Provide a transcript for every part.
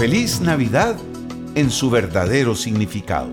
Feliz Navidad en su verdadero significado.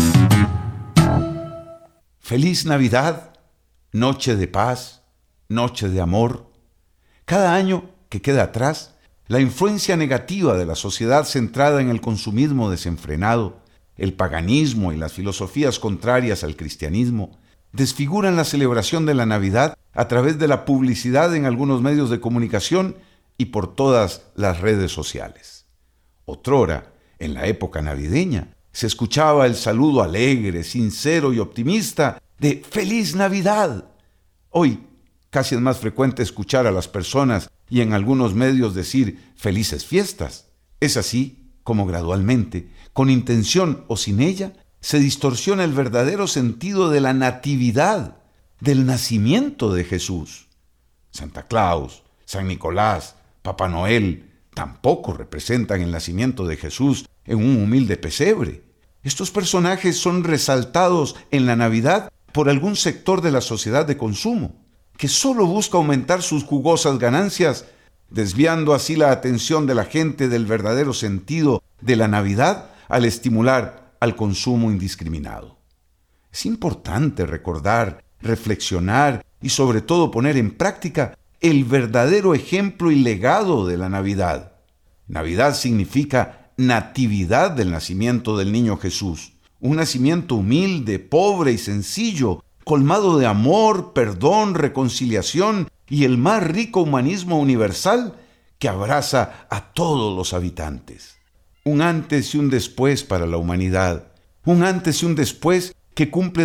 Feliz Navidad, noche de paz, noche de amor. Cada año que queda atrás, la influencia negativa de la sociedad centrada en el consumismo desenfrenado, el paganismo y las filosofías contrarias al cristianismo desfiguran la celebración de la Navidad a través de la publicidad en algunos medios de comunicación y por todas las redes sociales. Otrora, en la época navideña, se escuchaba el saludo alegre, sincero y optimista de ¡Feliz Navidad! Hoy, casi es más frecuente escuchar a las personas y en algunos medios decir ¡Felices Fiestas! Es así como gradualmente, con intención o sin ella, se distorsiona el verdadero sentido de la natividad, del nacimiento de Jesús. Santa Claus, San Nicolás, Papá Noel tampoco representan el nacimiento de Jesús en un humilde pesebre. Estos personajes son resaltados en la Navidad por algún sector de la sociedad de consumo, que solo busca aumentar sus jugosas ganancias, desviando así la atención de la gente del verdadero sentido de la Navidad al estimular al consumo indiscriminado. Es importante recordar, reflexionar y sobre todo poner en práctica el verdadero ejemplo y legado de la Navidad. Navidad significa natividad del nacimiento del niño Jesús, un nacimiento humilde, pobre y sencillo, colmado de amor, perdón, reconciliación y el más rico humanismo universal que abraza a todos los habitantes. Un antes y un después para la humanidad, un antes y un después que cumple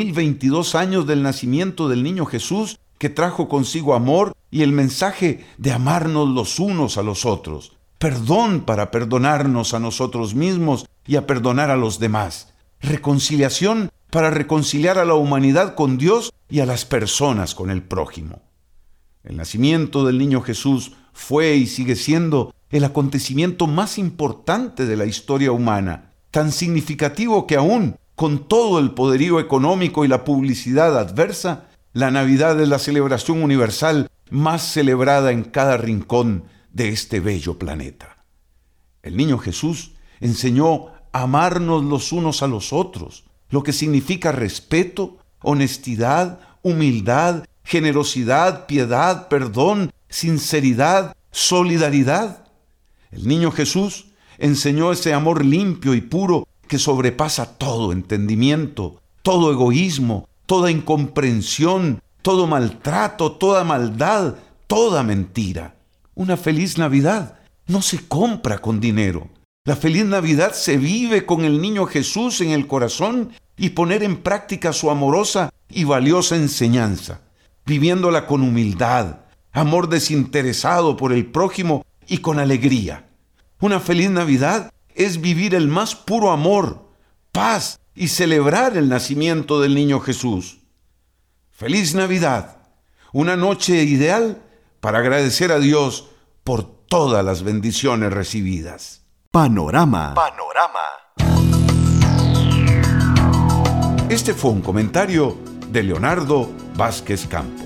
2022 años del nacimiento del niño Jesús, que trajo consigo amor y el mensaje de amarnos los unos a los otros, perdón para perdonarnos a nosotros mismos y a perdonar a los demás, reconciliación para reconciliar a la humanidad con Dios y a las personas con el prójimo. El nacimiento del niño Jesús fue y sigue siendo el acontecimiento más importante de la historia humana, tan significativo que aún con todo el poderío económico y la publicidad adversa, la Navidad es la celebración universal más celebrada en cada rincón de este bello planeta. El niño Jesús enseñó a amarnos los unos a los otros, lo que significa respeto, honestidad, humildad, generosidad, piedad, perdón, sinceridad, solidaridad. El niño Jesús enseñó ese amor limpio y puro que sobrepasa todo entendimiento, todo egoísmo, toda incomprensión, todo maltrato, toda maldad, toda mentira. Una feliz Navidad no se compra con dinero. La feliz Navidad se vive con el niño Jesús en el corazón y poner en práctica su amorosa y valiosa enseñanza, viviéndola con humildad, amor desinteresado por el prójimo y con alegría. Una feliz Navidad es vivir el más puro amor, paz y celebrar el nacimiento del niño Jesús. Feliz Navidad, una noche ideal para agradecer a Dios por todas las bendiciones recibidas. Panorama. Este fue un comentario de Leonardo Vázquez Campos.